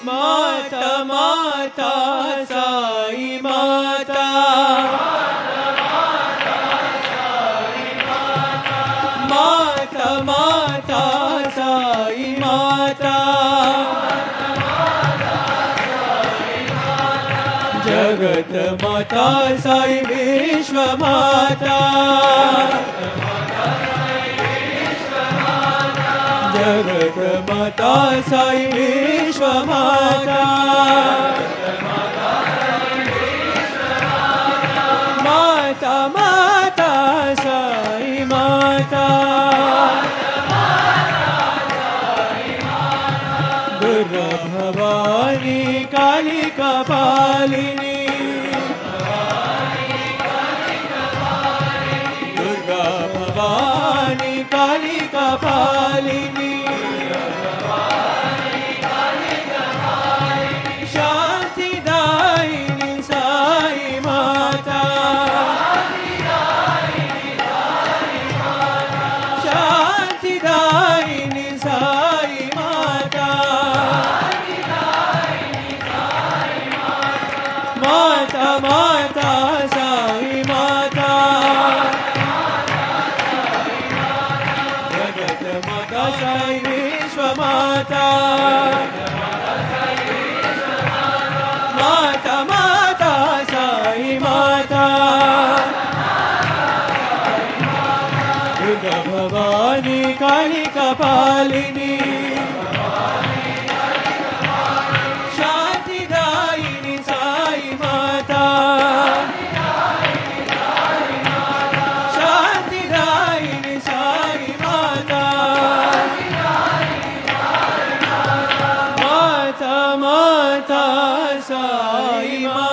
माता माता साई माता, माता माता साई माता, जगत माता साई विश्व माता, जगत माता साई विश्व माता, माता माता साई माता, दुर्गा भवानी काली कपालिनी, दुर्गा भवानी काली कपालिनी, शांतिदायिनी साई माता, शांतिदायिनी साई माता, माता माता साई माता, जगत माता साई विश्व माता, माता माता साई माता, दुर्गा भवानी काली कपालिनी, शांतिदायिनी साई माता, शांतिदायिनी साई माता, माता माता साई माता।